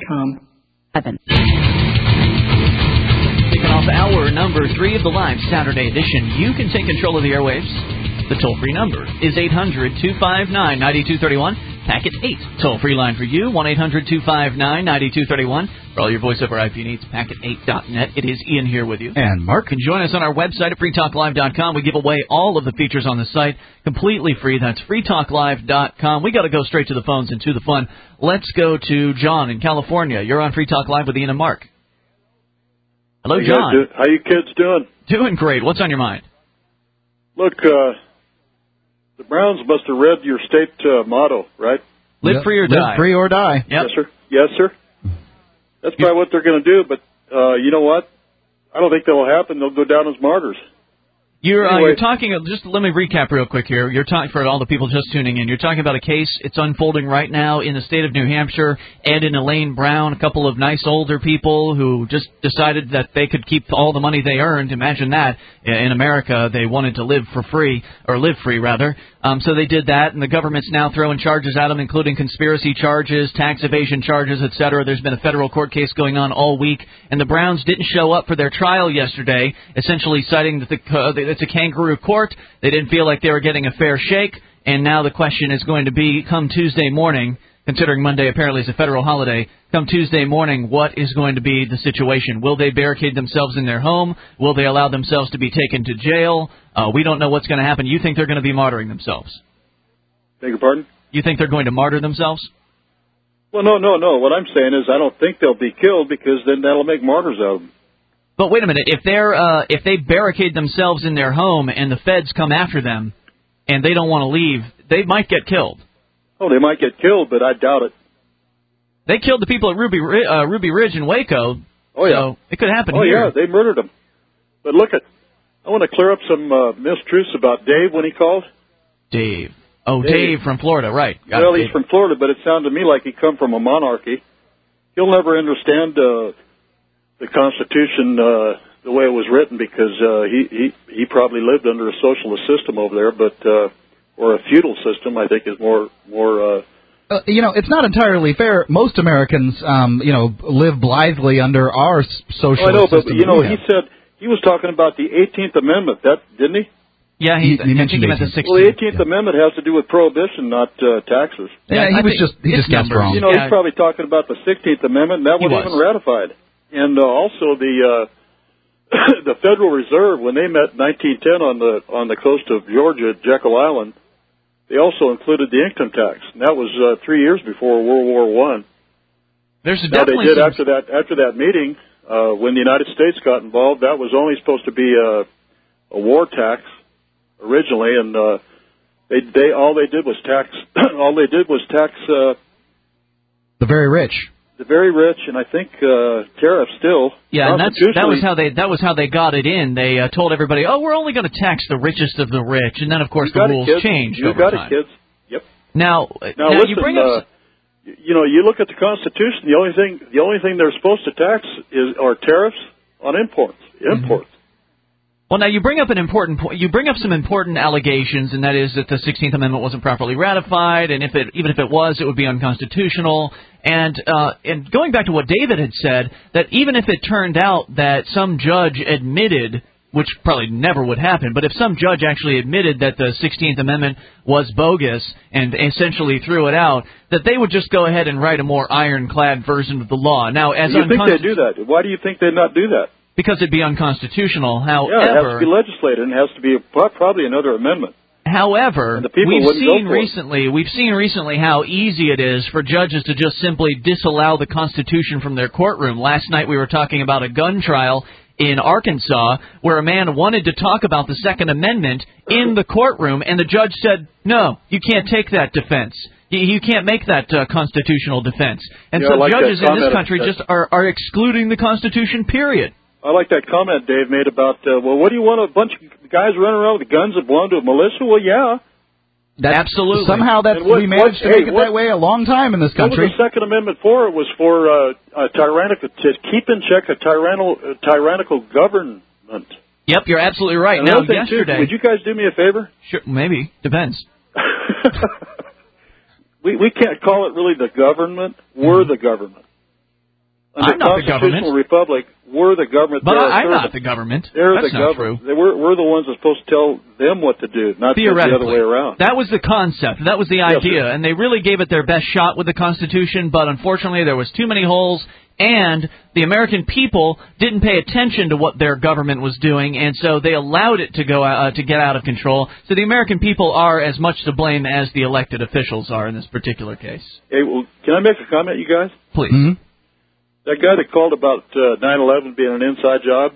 freetalklive.com. Kicking off hour number 3 of the live Saturday edition. You can take control of the airwaves. The toll-free number is 800-259-9231. Packet 8. Toll-free line for you, 1-800-259-9231. For all your voice-over IP needs, packet8.net. It is Ian here with you. And Mark. You can join us on our website at freetalklive.com. We give away all of the features on the site completely free. That's freetalklive.com. We got to go straight to the phones and to the fun. Let's go to John in California. You're on Free Talk Live with Ian and Mark. Hello, John. How you kids doing? Doing great. What's on your mind? Look, the Browns must have read your state motto, right? Live free or die. Live free or die. Yep. Yes, sir. Yes, sir. That's probably what they're going to do, but you know what? I don't think that'll happen. They'll go down as martyrs. You're talking, just let me recap real quick here. You're talking, for all the people just tuning in, you're talking about a case, it's unfolding right now in the state of New Hampshire. Ed and Elaine Brown, a couple of nice older people who just decided that they could keep all the money they earned. Imagine that. In America, they wanted to live for free, or live free, rather. So they did that, and the government's now throwing charges at them, including conspiracy charges, tax evasion charges, etc. There's been a federal court case going on all week, and the Browns didn't show up for their trial yesterday, essentially citing that it's a kangaroo court. They didn't feel like they were getting a fair shake, and now the question is going to be, come Tuesday morning, considering Monday apparently is a federal holiday, come Tuesday morning, what is going to be the situation? Will they barricade themselves in their home? Will they allow themselves to be taken to jail? We don't know what's going to happen. You think they're going to be martyring themselves? Beg your pardon? You think they're going to martyr themselves? Well, no. What I'm saying is I don't think they'll be killed because then that'll make martyrs out of them. But wait a minute. If they barricade themselves in their home and the feds come after them and they don't want to leave, they might get killed. Oh, they might get killed, but I doubt it. They killed the people at Ruby Ridge in Waco. Oh, yeah. So it could happen here. Oh, yeah, they murdered them. But look, I want to clear up some mistruths about Dave when he called. Dave. Oh, Dave from Florida, right. Well, he's from Florida, but it sounded to me like he come from a monarchy. He'll never understand the Constitution the way it was written because he probably lived under a socialist system over there, but or a feudal system, I think, is more. It's not entirely fair. Most Americans, live blithely under our socialist I know, but system. he said he was talking about the 18th Amendment. Didn't he? Yeah, he mentioned the 16th. Well, the 18th Amendment has to do with prohibition, not taxes. Yeah, he just guessed wrong. He's probably talking about the 16th Amendment, and that wasn't even ratified. And also the Federal Reserve, when they met in 1910 on the coast of Georgia at Jekyll Island, they also included the income tax, and that was 3 years before World War I. There's definitely after that meeting, when the United States got involved, that was only supposed to be a war tax originally, and all they did was tax the very rich. The very rich, and I think tariffs still. Yeah, and that was how they got it in. They told everybody, "Oh, we're only going to tax the richest of the rich," and then of course the rules changed over time. You got it, kids. Yep. Now listen, you bring up. You look at the Constitution. The only thing they're supposed to tax are tariffs on imports. Mm-hmm. Well, now you bring up an important point. You bring up some important allegations, and that is that the 16th Amendment wasn't properly ratified, and even if it was, it would be unconstitutional. And going back to what David had said, that even if it turned out that some judge admitted, which probably never would happen, but if some judge actually admitted that the 16th Amendment was bogus and essentially threw it out, that they would just go ahead and write a more ironclad version of the law. Now, as you think they do that? Why do you think they'd not do that? Because it'd be unconstitutional. However, it has to be legislated, and it has to be probably another amendment. However, we've seen recently how easy it is for judges to just simply disallow the Constitution from their courtroom. Last night we were talking about a gun trial in Arkansas where a man wanted to talk about the Second Amendment in the courtroom, and the judge said, "No, you can't take that defense. You can't make that constitutional defense." And so judges in this country just are excluding the Constitution, period. I like that comment Dave made about, what do you want, a bunch of guys running around with guns that belong to a militia? Well, yeah. Absolutely. Somehow we managed to make it that way a long time in this country. What was the Second Amendment for? It was for to keep in check a tyrannical government. Yep, you're absolutely right. Now, yesterday... would you guys do me a favor? Sure, maybe. Depends. We can't call it really the government. We're the government. Under I'm not the government. Constitutional Republic, we're the government. But I'm not the government. They're That's the not government. true. We're the ones that's supposed to tell them what to do, not the other way around. That was the concept. That was the idea. And they really gave it their best shot with the Constitution, but unfortunately there was too many holes, and the American people didn't pay attention to what their government was doing, and so they allowed it to go to get out of control. So the American people are as much to blame as the elected officials are in this particular case. Hey, well, can I make a comment, you guys? Please. Mm-hmm. That guy that called about 9/11 being an inside job,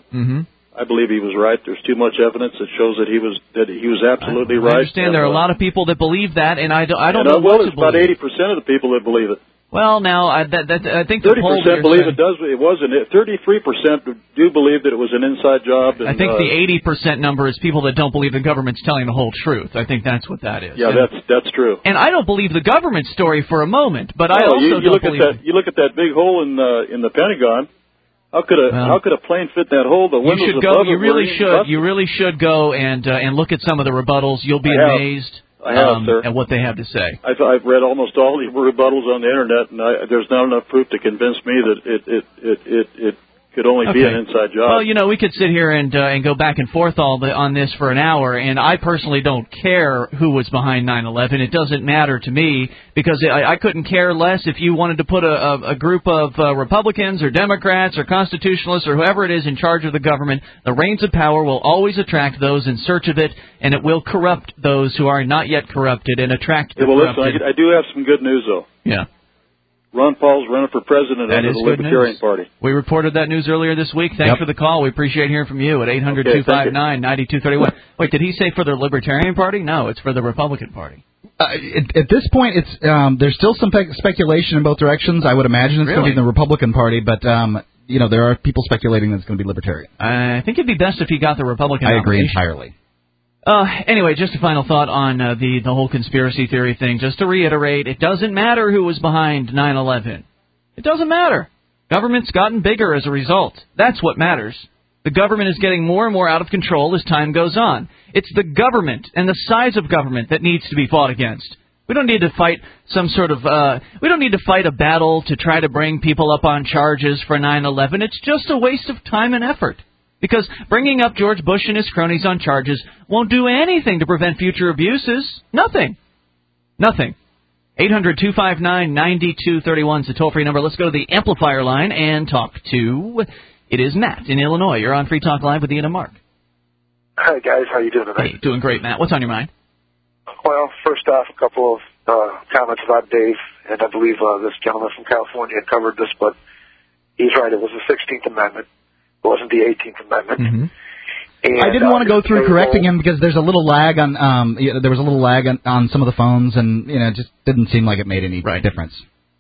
I believe he was right. There's too much evidence that shows that he was absolutely right. I understand there are a lot of people that believe that, and I don't know what to it's about believe. 80% of the people that believe it. Well, now I think the 30% believe it wasn't. 33% do believe that it was an inside job. And, I think the 80% number is people that don't believe the government's telling the whole truth. I think that's what that is. Yeah, that's true. And I don't believe the government story for a moment, but I also don't believe. You look at that big hole in the Pentagon. How could a plane fit that hole? The windows above it. You really should go and look at some of the rebuttals. You'll be amazed. I have, sir. And what they have to say. I've read almost all the rebuttals on the internet, and there's not enough proof to convince me that it could only be an inside job. Well, we could sit here and go back and forth on this for an hour, and I personally don't care who was behind 9/11. It doesn't matter to me, because I couldn't care less if you wanted to put a group of Republicans or Democrats or Constitutionalists or whoever it is in charge of the government. The reins of power will always attract those in search of it, and it will corrupt those who are not yet corrupted and attract the corrupted. Listen, I do have some good news, though. Yeah. Ron Paul's running for president under the Libertarian Party. We reported that news earlier this week. Thanks for the call. We appreciate hearing from you at 800-259-9231. Wait, did he say for the Libertarian Party? No, it's for the Republican Party. At this point, it's there's still some speculation in both directions. I would imagine it's going to be the Republican Party, but there are people speculating that it's going to be Libertarian. I think it'd be best if he got the Republican. I agree entirely. Anyway, just a final thought on the whole conspiracy theory thing. Just to reiterate, it doesn't matter who was behind 9/11. It doesn't matter. Government's gotten bigger as a result. That's what matters. The government is getting more and more out of control as time goes on. It's the government and the size of government that needs to be fought against. We don't need to fight we don't need to fight a battle to try to bring people up on charges for 9/11. It's just a waste of time and effort. Because bringing up George Bush and his cronies on charges won't do anything to prevent future abuses. Nothing. 800-259-9231 is the toll-free number. Let's go to the amplifier line and talk to... It is Matt in Illinois. You're on Free Talk Live with Ian and Mark. Hi, guys. How you doing today? Hey, doing great, Matt. What's on your mind? Well, first off, a couple of comments about Dave, and I believe this gentleman from California covered this, but he's right. It was the 16th Amendment. It wasn't the 18th Amendment. Mm-hmm. And, I didn't want to go through correcting him because there's a little lag on there was a little lag on some of the phones, and it just didn't seem like it made any difference.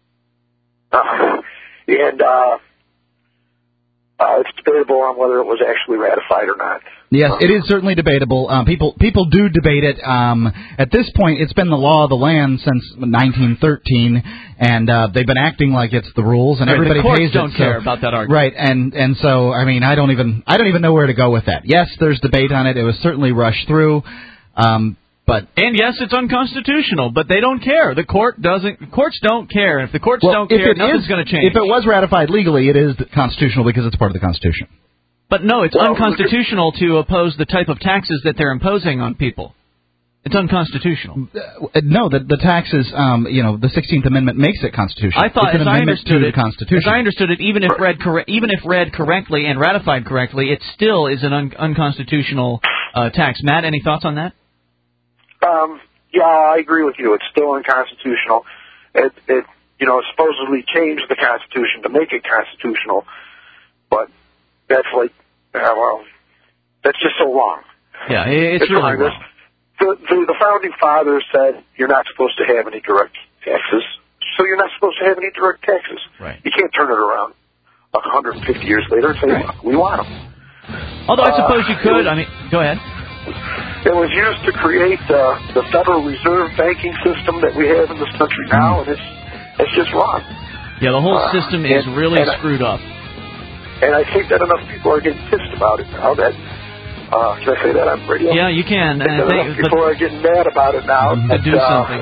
It's debatable on whether it was actually ratified or not. Yes, it is certainly debatable. People do debate it. At this point, it's been the law of the land since 1913, and they've been acting like it's the rules, and everybody pays it. The courts don't care about that argument, right? And so, I mean, I don't even know where to go with that. Yes, there's debate on it. It was certainly rushed through. And yes, it's unconstitutional, but they don't care. The courts don't care. If the courts don't care, nothing's going to change. If it was ratified legally, it is constitutional because it's part of the Constitution. But no, it's unconstitutional to oppose the type of taxes that they're imposing on people. It's unconstitutional. No, the taxes, the 16th Amendment makes it constitutional. I thought, as I understood it, even if read correctly and ratified correctly, it still is an unconstitutional tax. Matt, any thoughts on that? Yeah, I agree with you. It's still unconstitutional. It supposedly changed the Constitution to make it constitutional, but that's that's just so wrong. Yeah, it's really wrong. The Founding Fathers said you're not supposed to have any direct taxes, so you're not supposed to have any direct taxes. Right. You can't turn it around 150 years later and say, look, we want them. Although I suppose you could. Go ahead. It was used to create the Federal Reserve banking system that we have in this country now, and it's just wrong. Yeah, the whole system is really screwed up. And I think that enough people are getting pissed about it now that, can I say that on radio? Yeah, you can. Enough people are getting mad about it now. To do something.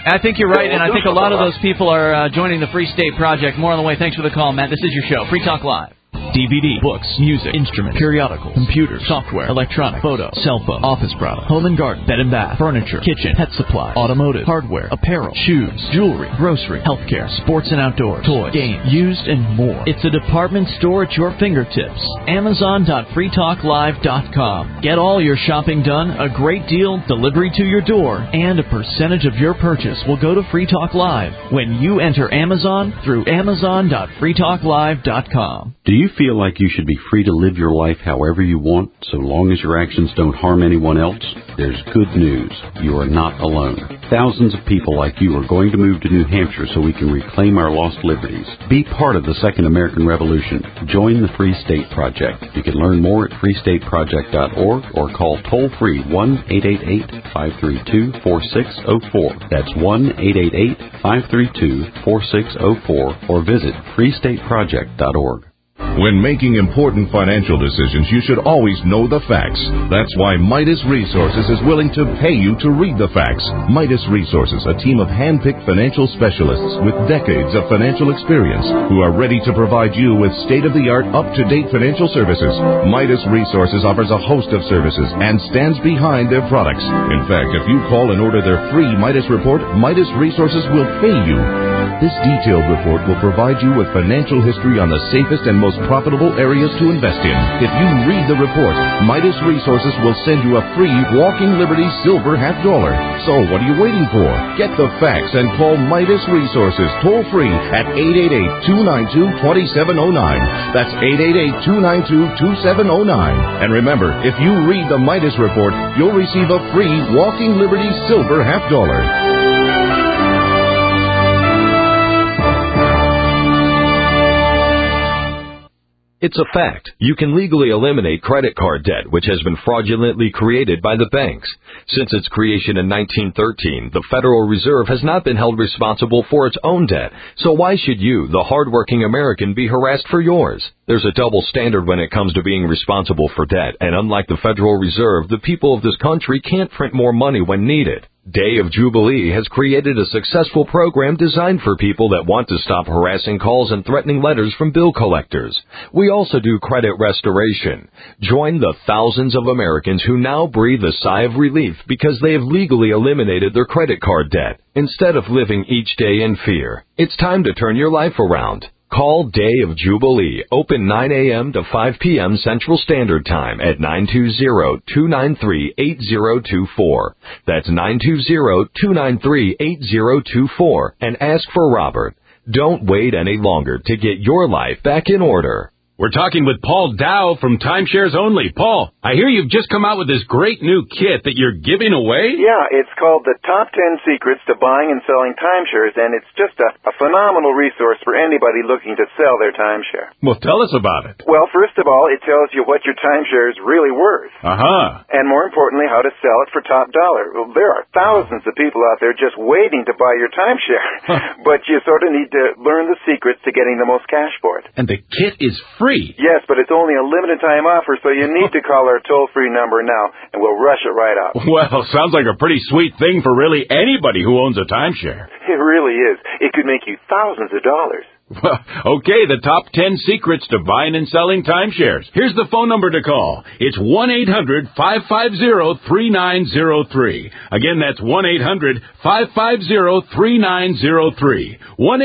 I think you're right, and I think a lot of those people are joining the Free State Project. More on the way. Thanks for the call, Matt. This is your show, Free Talk Live. DVD, books, music, instruments, periodicals, computers, software, electronic, photo, cell phone, office product, home and garden, bed and bath, furniture, kitchen, pet supply, automotive, hardware, apparel, shoes, jewelry, grocery, healthcare, sports and outdoors, toys, games, used, and more. It's a department store at your fingertips. Amazon.freetalklive.com. Get all your shopping done, a great deal, delivery to your door, and a percentage of your purchase will go to Free Talk Live when you enter Amazon through Amazon.freetalklive.com. Do you feel like you should be free to live your life however you want, so long as your actions don't harm anyone else? There's good news. You are not alone. Thousands of people like you are going to move to New Hampshire so we can reclaim our lost liberties. Be part of the Second American Revolution. Join the Free State Project. You can learn more at freestateproject.org or call toll-free 1-888-532-4604. That's 1-888-532-4604 or visit freestateproject.org. When making important financial decisions, you should always know the facts. That's why Midas Resources is willing to pay you to read the facts. Midas Resources, a team of hand-picked financial specialists with decades of financial experience who are ready to provide you with state-of-the-art, up-to-date financial services. Midas Resources offers a host of services and stands behind their products. In fact, if you call and order their free Midas report, Midas Resources will pay you. This detailed report will provide you with financial history on the safest and most profitable areas to invest in. If you read the report, Midas Resources will send you a free Walking Liberty silver $50. So what are you waiting for? Get the facts and call Midas Resources toll free at 888-292-2709. That's 888-292-2709. And remember, if you read the Midas report, you'll receive a free Walking Liberty silver $50. It's a fact. You can legally eliminate credit card debt, which has been fraudulently created by the banks. Since its creation in 1913, the Federal Reserve has not been held responsible for its own debt. So why should you, the hardworking American, be harassed for yours? There's a double standard when it comes to being responsible for debt, and unlike the Federal Reserve, the people of this country can't print more money when needed. Day of Jubilee has created a successful program designed for people that want to stop harassing calls and threatening letters from bill collectors. We also do credit restoration. Join the thousands of Americans who now breathe a sigh of relief because they have legally eliminated their credit card debt. Instead of living each day in fear, it's time to turn your life around. Call Day of Jubilee, open 9 a.m. to 5 p.m. Central Standard Time at 920-293-8024. That's 920-293-8024, and ask for Robert. Don't wait any longer to get your life back in order. We're talking with Paul Dow from Timeshares Only. Paul, I hear you've just come out with this great new kit that you're giving away? Yeah, it's called the Top 10 Secrets to Buying and Selling Timeshares, and it's just a phenomenal resource for anybody looking to sell their timeshare. Well, tell us about it. Well, first of all, it tells you what your timeshare is really worth. Uh-huh. And more importantly, how to sell it for top dollar. Well, there are thousands of people out there just waiting to buy your timeshare, but you sort of need to learn the secrets to getting the most cash for it. And the kit is free. Yes, but it's only a limited time offer, so you need to call our toll-free number now, and we'll rush it right out. Well, sounds like a pretty sweet thing for really anybody who owns a timeshare. It really is. It could make you thousands of dollars. Well, okay, the top 10 secrets to buying and selling timeshares. Here's the phone number to call. It's 1-800-550-3903. Again, that's 1-800-550-3903.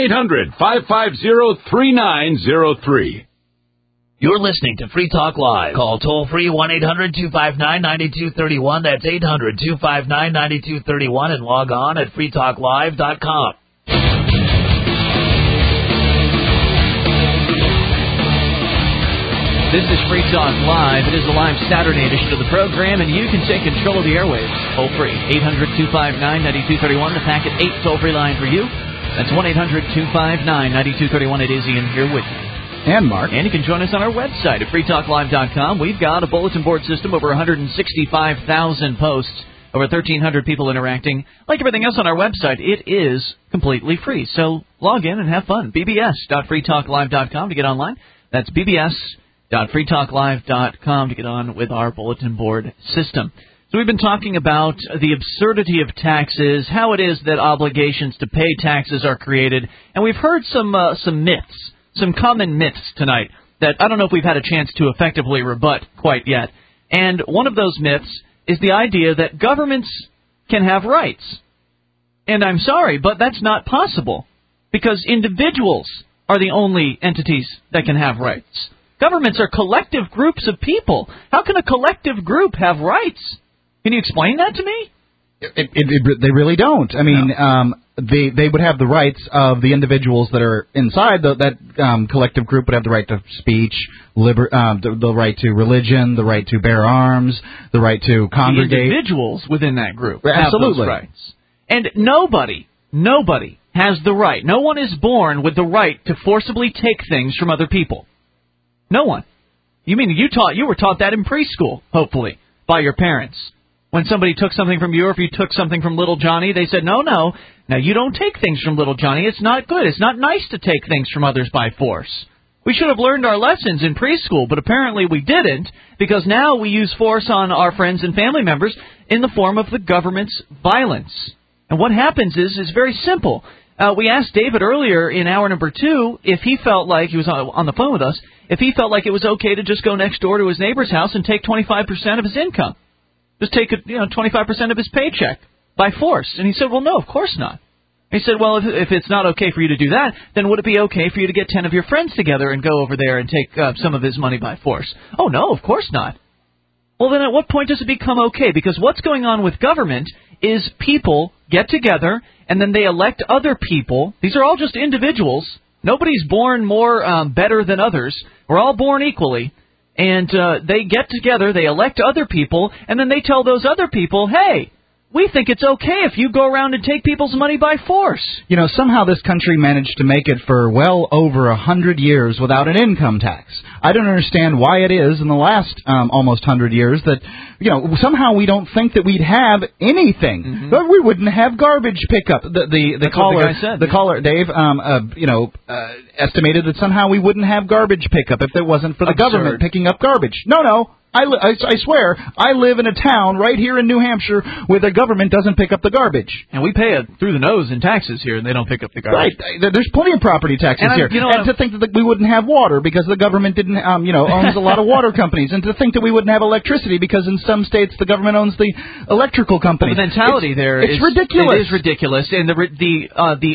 1-800-550-3903. You're listening to Free Talk Live. Call toll-free 1-800-259-9231. That's 800-259-9231, and log on at freetalklive.com. This is Free Talk Live. It is a live Saturday edition of the program, and you can take control of the airwaves. Toll-free, 800-259-9231. The Packet 8 toll-free line for you. That's 1-800-259-9231. It is Ian here with you. And Mark. And you can join us on our website at freetalklive.com. We've got a bulletin board system, over 165,000 posts, over 1,300 people interacting. Like everything else on our website, it is completely free. So log in and have fun. bbs.freetalklive.com to get online. That's bbs.freetalklive.com to get on with our bulletin board system. So we've been talking about the absurdity of taxes, how it is that obligations to pay taxes are created, and we've heard some myths, some common myths tonight that I don't know if we've had a chance to effectively rebut quite yet. And one of those myths is the idea that governments can have rights. And I'm sorry, but that's not possible, because individuals are the only entities that can have rights. Governments are collective groups of people. How can a collective group have rights? Can you explain that to me? They really don't. I mean, they would have the rights of the individuals that are inside that collective group would have the right to speech, the right to religion, the right to bear arms, the right to congregate. The individuals within that group have Absolutely. those rights. And nobody has the right. No one is born with the right to forcibly take things from other people. No one. You mean you were taught that in preschool, hopefully, by your parents. When somebody took something from you, or if you took something from little Johnny, they said, no, now you don't take things from little Johnny. It's not good. It's not nice to take things from others by force. We should have learned our lessons in preschool, but apparently we didn't, because now we use force on our friends and family members in the form of the government's violence. And what happens is very simple. We asked David earlier in hour number 2 if he felt like, he was on the phone with us, if he felt like it was okay to just go next door to his neighbor's house and take 25% of his income. Just take 25% of his paycheck by force. And he said, well, no, of course not. He said, well, if it's not okay for you to do that, then would it be okay for you to get 10 of your friends together and go over there and take some of his money by force? Oh, no, of course not. Well, then at what point does it become okay? Because what's going on with government is people get together and then they elect other people. These are all just individuals. Nobody's born more better than others. We're all born equally. And they get together, they elect other people, and then they tell those other people, hey, we think it's okay if you go around and take people's money by force. You know, somehow this country managed to make it for well over 100 years without an income tax. I don't understand why it is in the last almost 100 years that, somehow we don't think that we'd have anything. Mm-hmm. We wouldn't have garbage pickup. The caller, Dave, estimated that somehow we wouldn't have garbage pickup if it wasn't for the government picking up garbage. No. I swear, I live in a town right here in New Hampshire where the government doesn't pick up the garbage. And we pay it through the nose in taxes here, and they don't pick up the garbage. Right. There's plenty of property taxes here. And to think that we wouldn't have water because the government didn't, owns a lot of water companies. And to think that we wouldn't have electricity because in some states the government owns the electrical companies. Well, the mentality it's ridiculous. It is ridiculous. And the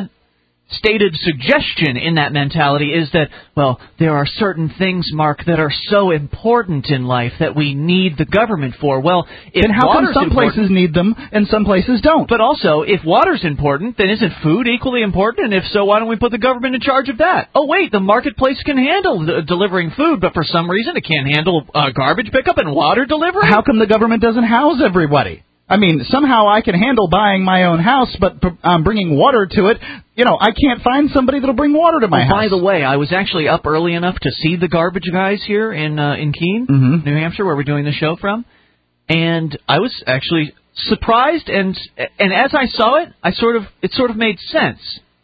unstated suggestion in that mentality is that, well, there are certain things, Mark, that are so important in life that we need the government for. Well, then how come some places need them and some places don't? But also, if water's important, then isn't food equally important? And if so, why don't we put the government in charge of that? Oh, wait, the marketplace can handle delivering food, but for some reason it can't handle garbage pickup and water delivery? How come the government doesn't house everybody? I mean, somehow I can handle buying my own house, but bringing water to it, I can't find somebody that'll bring water to my house. By the way, I was actually up early enough to see the garbage guys here in Keene, New Hampshire, where we're doing the show from, and I was actually surprised. And as I saw it, it sort of made sense.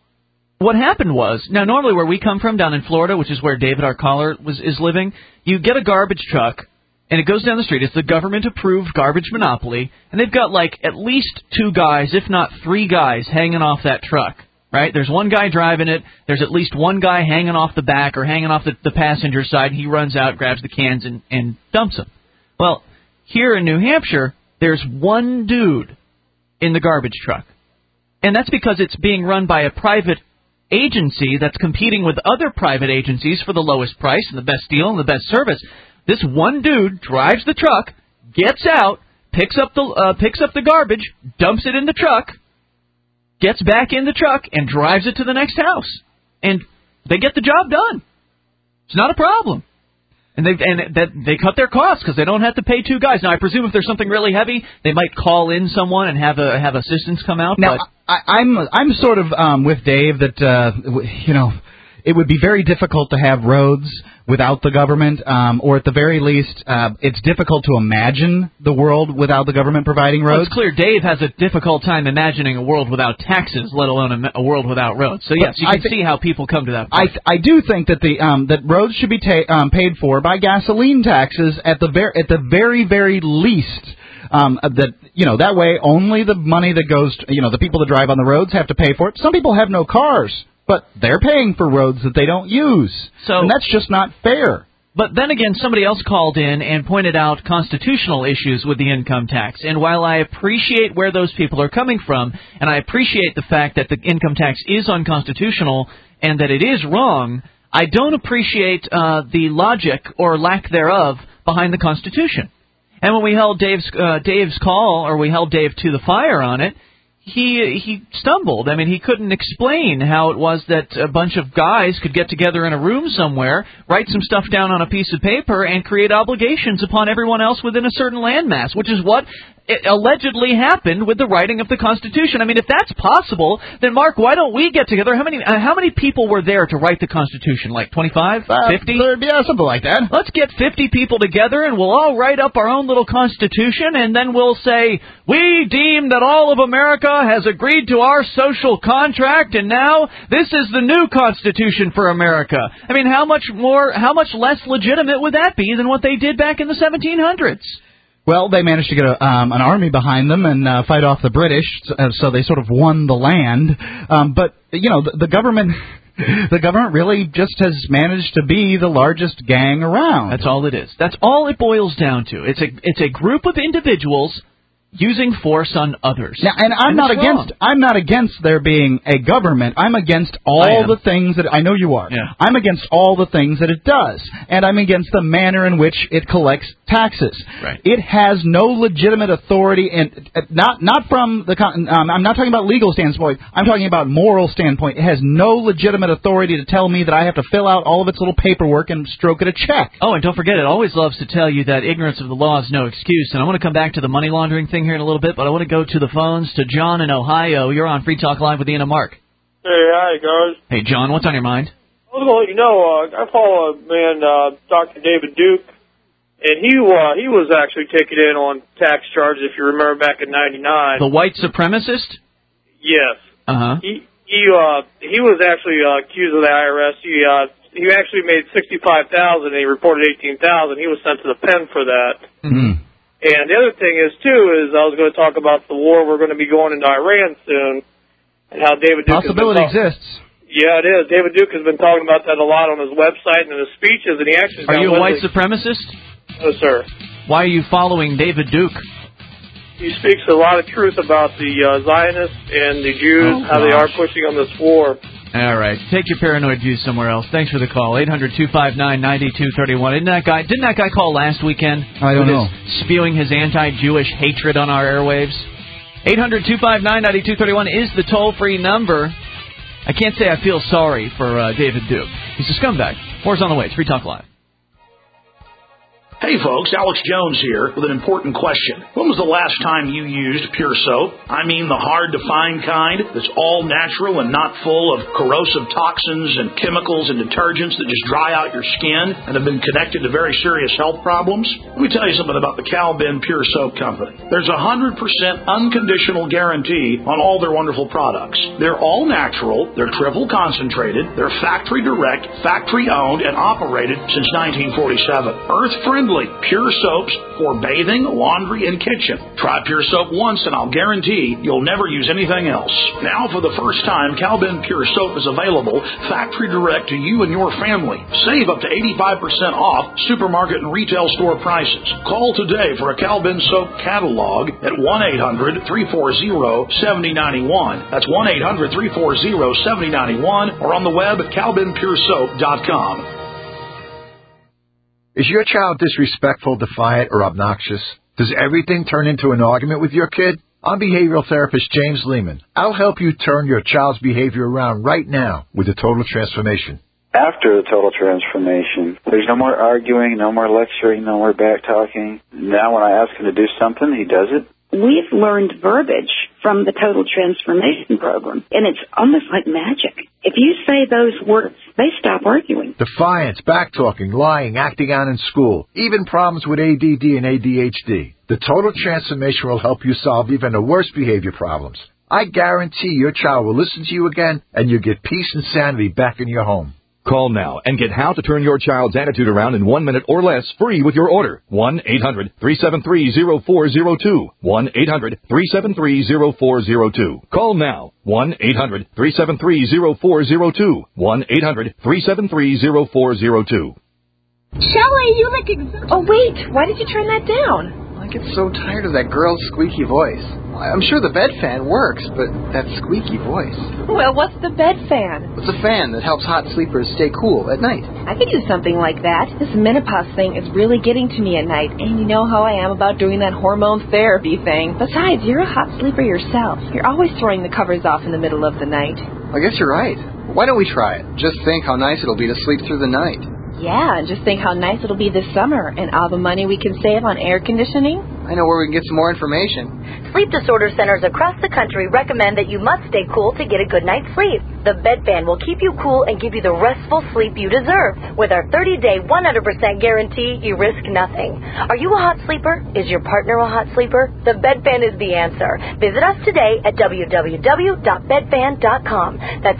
What happened was, now normally where we come from down in Florida, which is where David, our caller, is living, you get a garbage truck. And it goes down the street. It's the government-approved garbage monopoly. And they've got, at least 2 guys, if not 3 guys, hanging off that truck, right? There's one guy driving it. There's at least one guy hanging off the back or hanging off the passenger side. He runs out, grabs the cans, and dumps them. Well, here in New Hampshire, there's one dude in the garbage truck. And that's because it's being run by a private agency that's competing with other private agencies for the lowest price and the best deal and the best service. This one dude drives the truck, gets out, picks up the garbage, dumps it in the truck, gets back in the truck, and drives it to the next house. And they get the job done. It's not a problem. And they cut their costs because they don't have to pay 2 guys. Now, I presume if there's something really heavy, they might call in someone and have assistance come out. Now, I'm sort of with Dave that it would be very difficult to have roads without the government, or at the very least, it's difficult to imagine the world without the government providing roads. Well, it's clear Dave has a difficult time imagining a world without taxes, let alone a world without roads. So yes, you can see how people come to that point. I do think that that roads should be paid for by gasoline taxes at the very least. that way only the money that goes to, the people that drive on the roads have to pay for it. Some people have no cars, but they're paying for roads that they don't use. And that's just not fair. But then again, somebody else called in and pointed out constitutional issues with the income tax. And while I appreciate where those people are coming from, and I appreciate the fact that the income tax is unconstitutional and that it is wrong, I don't appreciate the logic or lack thereof behind the Constitution. And when we held Dave's call, or we held Dave to the fire on it, he stumbled. I mean, he couldn't explain how it was that a bunch of guys could get together in a room somewhere, write some stuff down on a piece of paper, and create obligations upon everyone else within a certain landmass, which is what allegedly happened with the writing of the Constitution. I mean, if that's possible, then Mark, why don't we get together? How many people were there to write the Constitution? Like 25, 50? Yeah, something like that. Let's get 50 people together, and we'll all write up our own little Constitution, and then we'll say, we deem that all of America has agreed to our social contract, and now this is the new Constitution for America. I mean, how much less legitimate would that be than what they did back in the 1700s? Well, they managed to get an army behind them and fight off the British, so they sort of won the land. But the government really just has managed to be the largest gang around. That's all it is. That's all it boils down to. It's a group of individuals using force on others. Now, and I'm not against there being a government. I'm against all the things that I know you are. Yeah. I'm against all the things that it does, and I'm against the manner in which it collects taxes. Right. It has no legitimate authority, and not from the. I'm not talking about legal standpoint. I'm talking about moral standpoint. It has no legitimate authority to tell me that I have to fill out all of its little paperwork and stroke it a check. Oh, and don't forget, it always loves to tell you that ignorance of the law is no excuse. And I want to come back to the money laundering thing here in a little bit, but I want to go to the phones to John in Ohio. You're on Free Talk Live with Ian and Mark. Hey, hi, guys. Hey, John, what's on your mind? I was going to let you know, I follow a man, Dr. David Duke, and he was actually taken in on tax charges, if you remember, back in '99. The white supremacist? Yes. Uh-huh. He was actually accused of the IRS. He actually made $65,000, and he reported $18,000. He was sent to the pen for that. Mm-hmm. And the other thing is, too, I was going to talk about the war. We're going to be going into Iran soon, and how David Duke possibility exists. Yeah, it is. David Duke has been talking about that a lot on his website and in his speeches, and he actually... Are you a white supremacist? No, sir. Why are you following David Duke? He speaks a lot of truth about the Zionists and the Jews, how they are pushing on this war. All right. Take your paranoid views somewhere else. Thanks for the call. 800-259-9231. Didn't that guy call last weekend? I don't know. Spewing his anti-Jewish hatred on our airwaves? 800-259-9231 is the toll-free number. I can't say I feel sorry for David Duke. He's a scumbag. More's on the way. It's Free Talk Live. Hey folks, Alex Jones here with an important question. When was the last time you used Pure Soap? I mean the hard-to-find kind that's all natural and not full of corrosive toxins and chemicals and detergents that just dry out your skin and have been connected to very serious health problems? Let me tell you something about the Cal-Ben Pure Soap Company. There's a 100% unconditional guarantee on all their wonderful products. They're all natural, they're triple concentrated, they're factory direct, factory owned, and operated since 1947. Earth-friendly. Pure soaps for bathing, laundry, and kitchen. Try Pure Soap once and I'll guarantee you'll never use anything else. Now, for the first time, Cal-Ben Pure Soap is available factory direct to you and your family. Save up to 85% off supermarket and retail store prices. Call today for a Cal-Ben Soap catalog at 1-800-340-7091. That's 1-800-340-7091 or on the web at calbenpuresoap.com. Is your child disrespectful, defiant, or obnoxious? Does everything turn into an argument with your kid? I'm behavioral therapist James Lehman. I'll help you turn your child's behavior around right now with the Total Transformation. After the Total Transformation, there's no more arguing, no more lecturing, no more back-talking. Now when I ask him to do something, he does it. We've learned verbiage from the Total Transformation Program, and it's almost like magic. If you say those words, they stop arguing. Defiance, backtalking, lying, acting out in school, even problems with ADD and ADHD. The Total Transformation will help you solve even the worst behavior problems. I guarantee your child will listen to you again, and you'll get peace and sanity back in your home. Call now and get How to Turn Your Child's Attitude Around in 1 minute or less free with your order. 1-800-373-0402. 1-800-373-0402. Call now. 1-800-373-0402. 1-800-373-0402. Shelley, you look Oh, wait. Why did you turn that down? I get so tired of that girl's squeaky voice. I'm sure the bed fan works, but that squeaky voice. Well, what's the bed fan? It's a fan that helps hot sleepers stay cool at night. I could do something like that. This menopause thing is really getting to me at night, and you know how I am about doing that hormone therapy thing. Besides, you're a hot sleeper yourself. You're always throwing the covers off in the middle of the night. I guess you're right. Why don't we try it? Just think how nice it'll be to sleep through the night. Yeah, and just think how nice it'll be this summer and all the money we can save on air conditioning. I know where we can get some more information. Sleep disorder centers across the country recommend that you must stay cool to get a good night's sleep. The bed fan will keep you cool and give you the restful sleep you deserve. With our 30-day, 100% guarantee, you risk nothing. Are you a hot sleeper? Is your partner a hot sleeper? The bed fan is the answer. Visit us today at www.bedfan.com. That's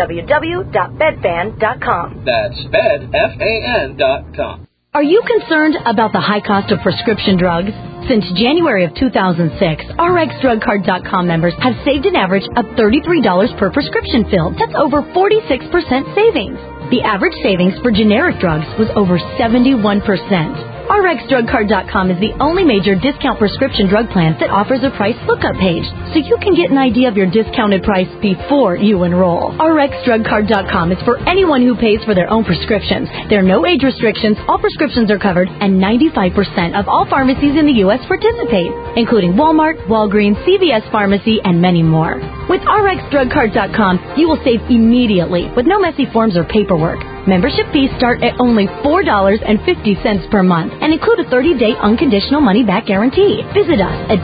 www.bedfan.com. That's bedfan.com. Are you concerned about the high cost of prescription drugs? Since January of 2006, RxDrugCard.com members have saved an average of $33 per prescription fill. That's over 46% savings. The average savings for generic drugs was over 71%. RxDrugCard.com is the only major discount prescription drug plan that offers a price lookup page, so you can get an idea of your discounted price before you enroll. RxDrugCard.com is for anyone who pays for their own prescriptions. There are no age restrictions, all prescriptions are covered, and 95% of all pharmacies in the U.S. participate, including Walmart, Walgreens, CVS Pharmacy, and many more. With RxDrugCard.com, you will save immediately with no messy forms or paperwork. Membership fees start at only $4.50 per month and include a 30-day unconditional money-back guarantee. Visit us at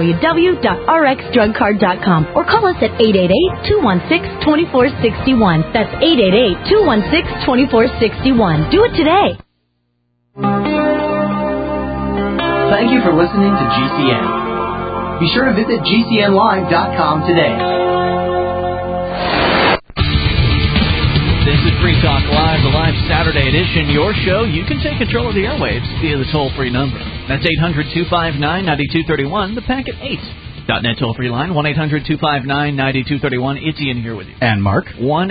www.rxdrugcard.com or call us at 888-216-2461. That's 888-216-2461. Do it today. Thank you for listening to GCN. Be sure to visit GCNlive.com today. This is Free Talk Live, the live Saturday edition. Your show, you can take control of the airwaves via the toll-free number. That's 800-259-9231, the Packet 8.net toll-free line, 1-800-259-9231. It's Ian here with you. And Mark.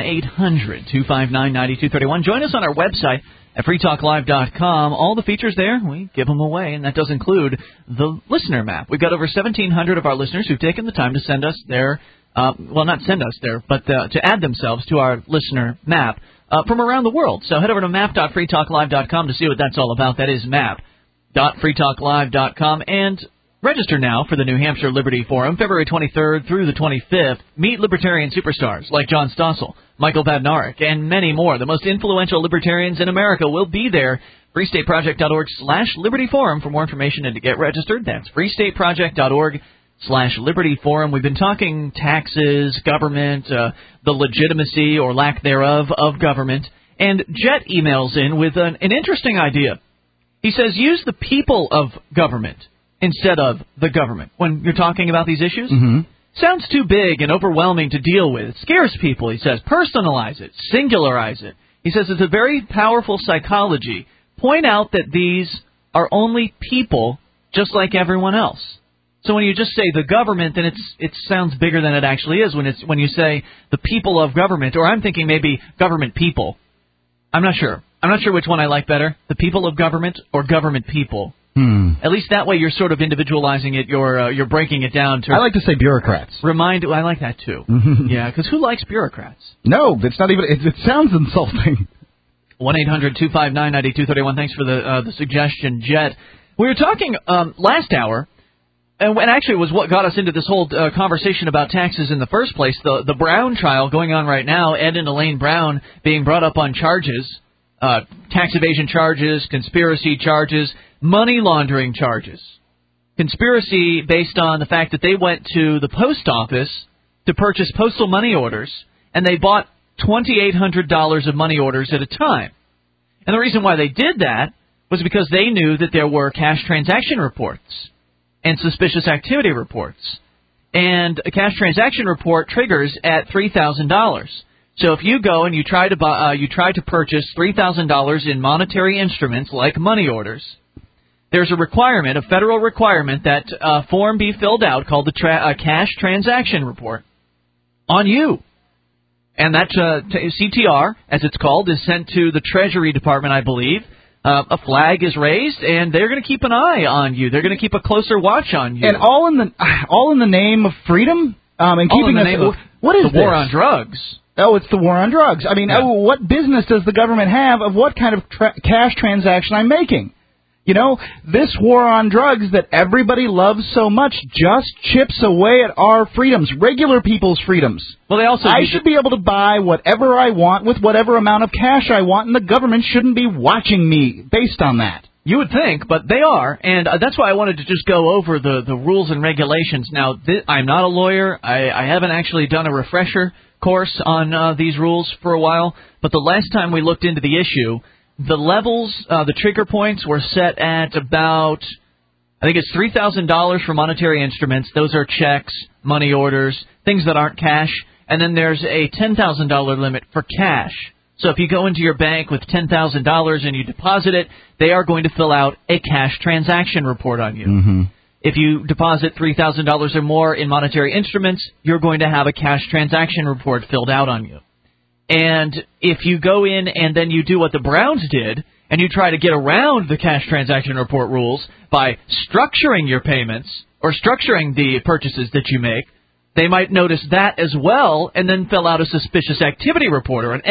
1-800-259-9231. Join us on our website at freetalklive.com. All the features there, we give them away, and that does include the listener map. We've got over 1,700 of our listeners who've taken the time to send us their well, not send us there, but to add themselves to our listener map from around the world. So head over to map.freetalklive.com to see what that's all about. That is map.freetalklive.com. And register now for the New Hampshire Liberty Forum, February 23rd through the 25th. Meet libertarian superstars like John Stossel, Michael Badnarik, and many more. The most influential libertarians in America will be there. freestateproject.org/Liberty Forum for more information and to get registered. That's freestateproject.org/Liberty Forum. We've been talking taxes, government, the legitimacy or lack thereof of government. And Jet emails in with an interesting idea. He says, use the people of government instead of the government when you're talking about these issues. Mm-hmm. Sounds too big and overwhelming to deal with. It scares people, he says. Personalize it. Singularize it. He says it's a very powerful psychology. Point out that these are only people just like everyone else. So when you just say the government, then it sounds bigger than it actually is. When you say the people of government, or I'm thinking maybe government people. I'm not sure. I'm not sure which one I like better, the people of government or government people. At least that way you're sort of individualizing it. You're breaking it down to. I like to say bureaucrats. I like that too. Yeah, because who likes bureaucrats? No, it's not even. It sounds insulting. 1-800-259-9231. Thanks for the suggestion, Jet. We were talking last hour. And actually, it was what got us into this whole conversation about taxes in the first place. The Brown trial going on right now, Ed and Elaine Brown being brought up on charges, tax evasion charges, conspiracy charges, money laundering charges. Conspiracy based on the fact that they went to the post office to purchase postal money orders, and they bought $2,800 of money orders at a time. And the reason why they did that was because they knew that there were cash transaction reports and suspicious activity reports. And a cash transaction report triggers at $3,000. So if you go and you try to purchase $3,000 in monetary instruments like money orders, there's a federal requirement that a form be filled out called the cash transaction report on you. And that CTR, as it's called, is sent to the Treasury Department, I believe. A flag is raised, and they're going to keep an eye on you. They're going to keep a closer watch on you. And all in the name of freedom and keeping us. What is the war on drugs? Oh, it's the war on drugs. I mean, what business does the government have of what kind of cash transaction I'm making? You know, this war on drugs that everybody loves so much just chips away at our freedoms, regular people's freedoms. Well, I should be able to buy whatever I want with whatever amount of cash I want, and the government shouldn't be watching me based on that. You would think, but they are, and that's why I wanted to just go over the rules and regulations. Now, I'm not a lawyer. I haven't actually done a refresher course on these rules for a while, but the last time we looked into the issue, the levels, the trigger points were set at about, I think it's $3,000 for monetary instruments. Those are checks, money orders, things that aren't cash. And then there's a $10,000 limit for cash. So if you go into your bank with $10,000 and you deposit it, they are going to fill out a cash transaction report on you. Mm-hmm. If you deposit $3,000 or more in monetary instruments, you're going to have a cash transaction report filled out on you. And if you go in and then you do what the Browns did, and you try to get around the cash transaction report rules by structuring your payments or structuring the purchases that you make, they might notice that as well and then fill out a suspicious activity report or an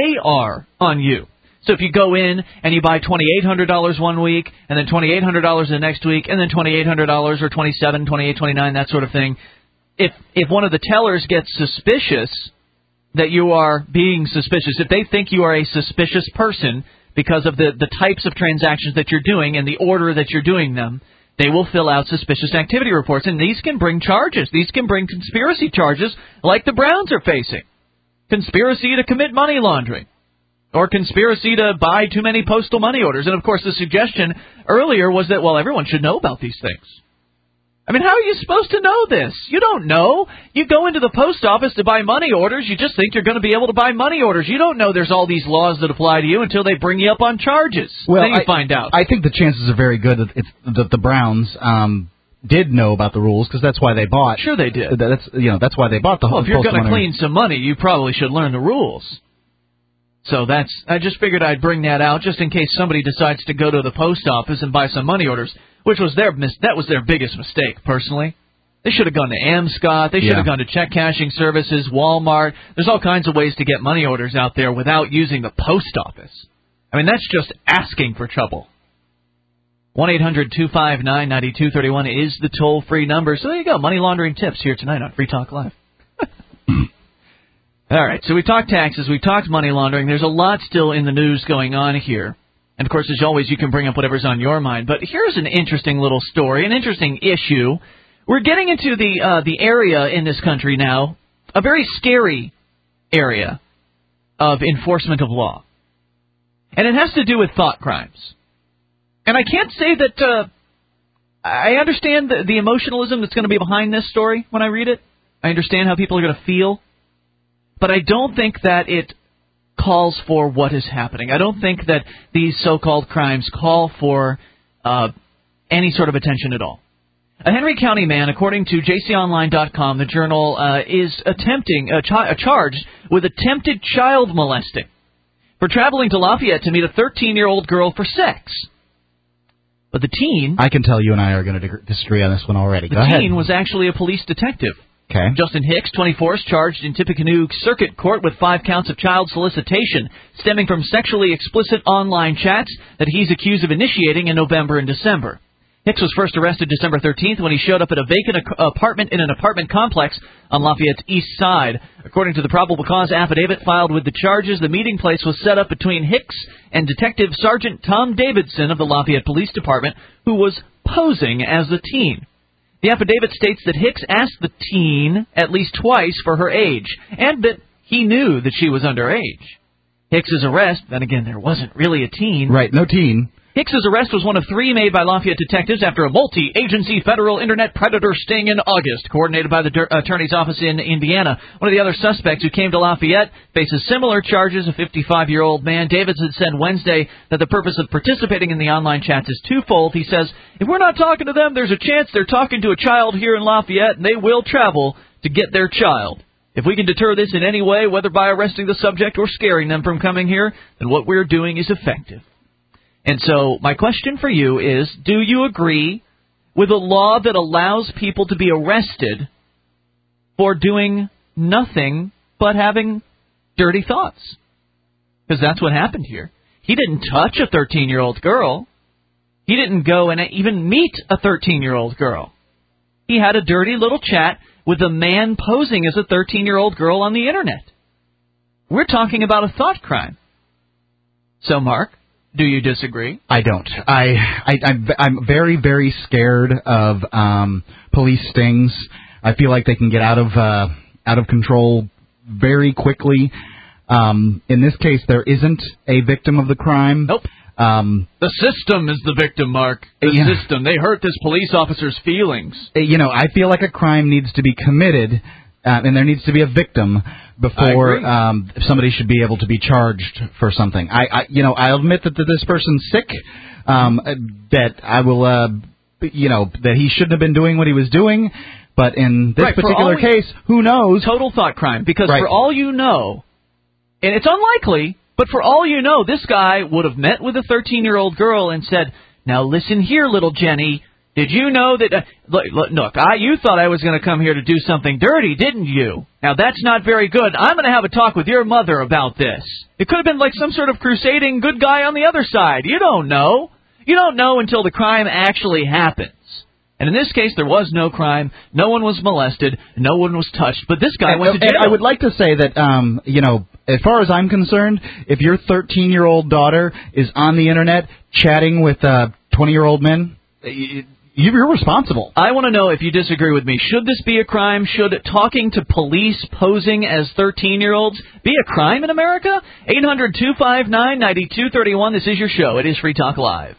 SAR on you. So if you go in and you buy $2,800 one week and then $2,800 the next week and then $2,800 or $2,700, $2,800, $2,900, that sort of thing, if one of the tellers gets suspicious that you are being suspicious, if they think you are a suspicious person because of the types of transactions that you're doing and the order that you're doing them, they will fill out suspicious activity reports, and these can bring charges. These can bring conspiracy charges like the Browns are facing. Conspiracy to commit money laundering or conspiracy to buy too many postal money orders. And, of course, the suggestion earlier was that, well, everyone should know about these things. I mean, how are you supposed to know this? You don't know. You go into the post office to buy money orders. You just think you're going to be able to buy money orders. You don't know there's all these laws that apply to you until they bring you up on charges. Well, then you find out. I think the chances are very good that the Browns did know about the rules because that's why they bought. Sure, they did. That's why they bought the whole. Well, if you're going to clean some money, you probably should learn the rules. So I just figured I'd bring that out just in case somebody decides to go to the post office and buy some money orders, which was their biggest mistake, personally. They should have gone to Amscot. They should have gone to check cashing services, Walmart. There's all kinds of ways to get money orders out there without using the post office. I mean, that's just asking for trouble. 1-800-259-9231 is the toll-free number. So there you go, money laundering tips here tonight on Free Talk Live. All right, so we talked taxes, we talked money laundering. There's a lot still in the news going on here. And, of course, as always, you can bring up whatever's on your mind. But here's an interesting little story, an interesting issue. We're getting into the area in this country now, a very scary area of enforcement of law. And it has to do with thought crimes. And I can't say that I understand the emotionalism that's going to be behind this story when I read it. I understand how people are going to feel. But I don't think that it calls for what is happening. I don't think that these so-called crimes call for any sort of attention at all. A Henry County man, according to JCOnline.com, the journal, is charged with attempted child molesting for traveling to Lafayette to meet a 13-year-old girl for sex. But the teen... I can tell you and I are going to disagree on this one already. Go ahead. The teen was actually a police detective. Okay. Justin Hicks, 24, is charged in Tippecanoe Circuit Court with 5 counts of child solicitation stemming from sexually explicit online chats that he's accused of initiating in November and December. Hicks was first arrested December 13th when he showed up at a vacant apartment in an apartment complex on Lafayette's east side. According to the probable cause affidavit filed with the charges, the meeting place was set up between Hicks and Detective Sergeant Tom Davidson of the Lafayette Police Department, who was posing as the teen. The affidavit states that Hicks asked the teen at least twice for her age, and that he knew that she was underage. Hicks's arrest, then again, there wasn't really a teen. Right, no teen. Hicks's arrest was one of 3 made by Lafayette detectives after a multi-agency federal internet predator sting in August, coordinated by the attorney's office in Indiana. One of the other suspects who came to Lafayette faces similar charges, a 55-year-old man. Davidson said Wednesday that the purpose of participating in the online chats is twofold. He says, if we're not talking to them, there's a chance they're talking to a child here in Lafayette, and they will travel to get their child. If we can deter this in any way, whether by arresting the subject or scaring them from coming here, then what we're doing is effective. And so my question for you is, do you agree with a law that allows people to be arrested for doing nothing but having dirty thoughts? Because that's what happened here. He didn't touch a 13-year-old girl. He didn't go and even meet a 13-year-old girl. He had a dirty little chat with a man posing as a 13-year-old girl on the Internet. We're talking about a thought crime. So, Mark, do you disagree? I don't. I'm very, very scared of police stings. I feel like they can get out of control very quickly. In this case, there isn't a victim of the crime. Nope. The system is the victim, Mark. The system. They hurt this police officer's feelings. I feel like a crime needs to be committed, and there needs to be a victim before somebody should be able to be charged for something. I'll admit that this person's sick, that I will, that he shouldn't have been doing what he was doing, but in this particular case, who knows? Total thought crime, because for all you know, and it's unlikely, but for all you know, this guy would have met with a 13-year-old girl and said, now listen here, little Jenny, did you know that, look, you thought I was going to come here to do something dirty, didn't you? Now, that's not very good. I'm going to have a talk with your mother about this. It could have been like some sort of crusading good guy on the other side. You don't know. You don't know until the crime actually happens. And in this case, there was no crime. No one was molested. No one was touched. But this guy went to jail. And I would like to say that, as far as I'm concerned, if your 13-year-old daughter is on the Internet chatting with 20-year-old men, you're responsible. I want to know if you disagree with me. Should this be a crime? Should talking to police posing as 13-year-olds be a crime in America? 800-259-9231. This is your show. It is Free Talk Live.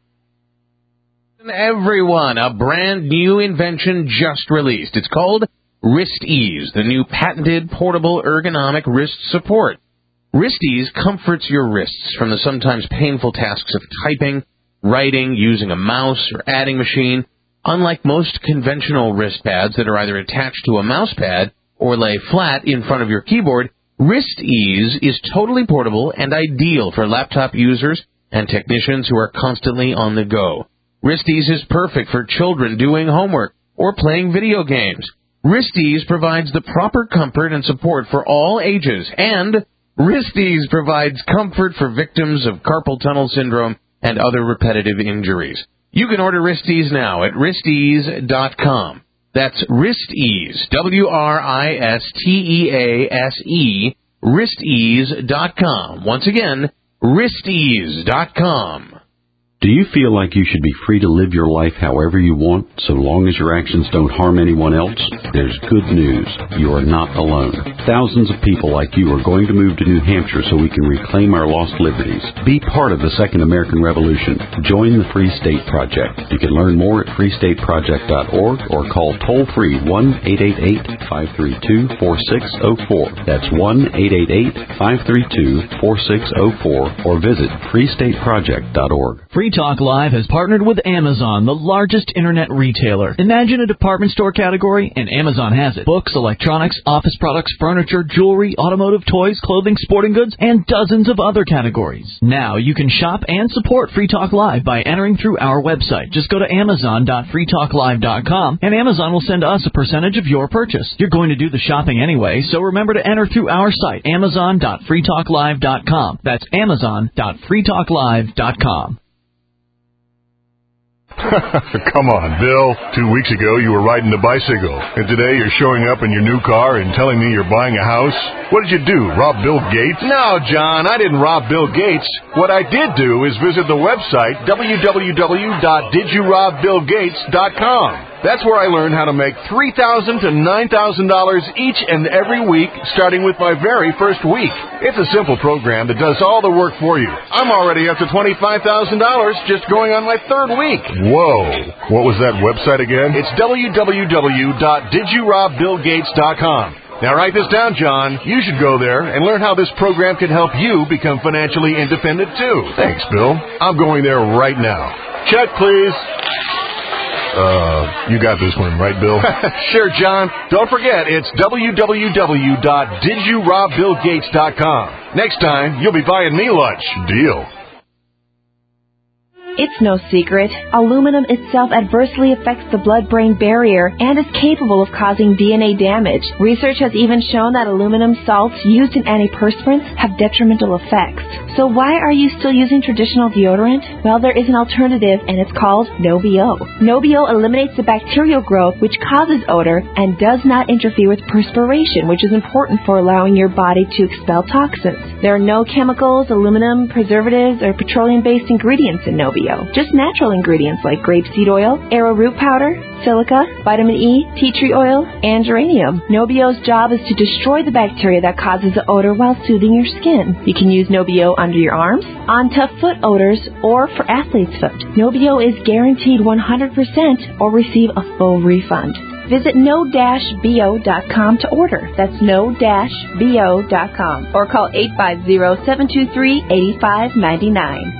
Everyone, a brand new invention just released. It's called Wrist Ease, the new patented portable ergonomic wrist support. Wrist Ease comforts your wrists from the sometimes painful tasks of typing, writing, using a mouse, or adding machine. Unlike most conventional wrist pads that are either attached to a mouse pad or lay flat in front of your keyboard, Wrist Ease is totally portable and ideal for laptop users and technicians who are constantly on the go. Wrist Ease is perfect for children doing homework or playing video games. Wrist Ease provides the proper comfort and support for all ages, and Wrist Ease provides comfort for victims of carpal tunnel syndrome and other repetitive injuries. You can order Wrist Ease now at wristease.com. That's Wrist Ease, WRISTEASE, wristease.com. Once again, wristease.com. Do you feel like you should be free to live your life however you want, so long as your actions don't harm anyone else? There's good news. You are not alone. Thousands of people like you are going to move to New Hampshire so we can reclaim our lost liberties. Be part of the Second American Revolution. Join the Free State Project. You can learn more at freestateproject.org or call toll-free 1-888-532-4604. That's 1-888-532-4604 or visit freestateproject.org. Free Talk Live has partnered with Amazon, the largest internet retailer. Imagine a department store category, and Amazon has it. Books, electronics, office products, furniture, jewelry, automotive, toys, clothing, sporting goods, and dozens of other categories. Now you can shop and support Free Talk Live by entering through our website. Just go to amazon.freetalklive.com, and Amazon will send us a percentage of your purchase. You're going to do the shopping anyway, so remember to enter through our site, amazon.freetalklive.com. That's amazon.freetalklive.com. Come on, Bill. 2 weeks ago, you were riding a bicycle. And today, you're showing up in your new car and telling me you're buying a house? What did you do, rob Bill Gates? No, John, I didn't rob Bill Gates. What I did do is visit the website, www.didyourobBillGates.com. That's where I learned how to make $3,000 to $9,000 each and every week, starting with my very first week. It's a simple program that does all the work for you. I'm already up to $25,000 just going on my third week. Whoa. What was that website again? It's www.didyourobBillGates.com. Now write this down, John. You should go there and learn how this program can help you become financially independent, too. Thanks, Bill. I'm going there right now. Check, please. You got this one, right, Bill? Sure, John. Don't forget, it's www.didyourobBillGates.com. Next time, you'll be buying me lunch. Deal. It's no secret. Aluminum itself adversely affects the blood-brain barrier and is capable of causing DNA damage. Research has even shown that aluminum salts used in antiperspirants have detrimental effects. So why are you still using traditional deodorant? Well, there is an alternative, and it's called No-BO. No-BO eliminates the bacterial growth, which causes odor, and does not interfere with perspiration, which is important for allowing your body to expel toxins. There are no chemicals, aluminum, preservatives, or petroleum-based ingredients in No-BO. Just natural ingredients like grapeseed oil, arrowroot powder, silica, vitamin E, tea tree oil, and geranium. No-BO's job is to destroy the bacteria that causes the odor while soothing your skin. You can use No-BO under your arms, on tough foot odors, or for athlete's foot. No-BO is guaranteed 100% or receive a full refund. Visit no-bo.com to order. That's no-bo.com or call 850-723-8599.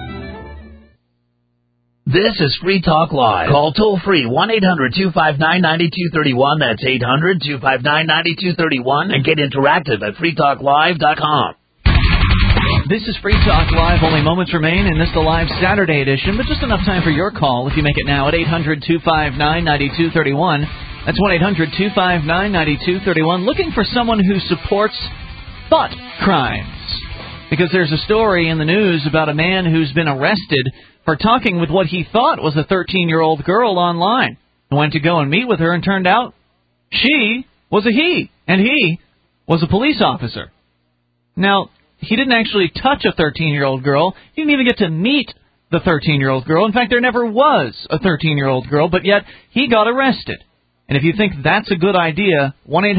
This is Free Talk Live. Call toll-free 1-800-259-9231. That's 800-259-9231. And get interactive at freetalklive.com. This is Free Talk Live. Only moments remain in this, the live Saturday edition, but just enough time for your call if you make it now at 800-259-9231. That's 1-800-259-9231. Looking for someone who supports thought crimes. Because there's a story in the news about a man who's been arrested for talking with what he thought was a 13-year-old girl online. He went to go and meet with her, and turned out she was a he, and he was a police officer. Now, he didn't actually touch a 13-year-old girl. He didn't even get to meet the 13-year-old girl. In fact, there never was a 13-year-old girl, but yet he got arrested. And if you think that's a good idea,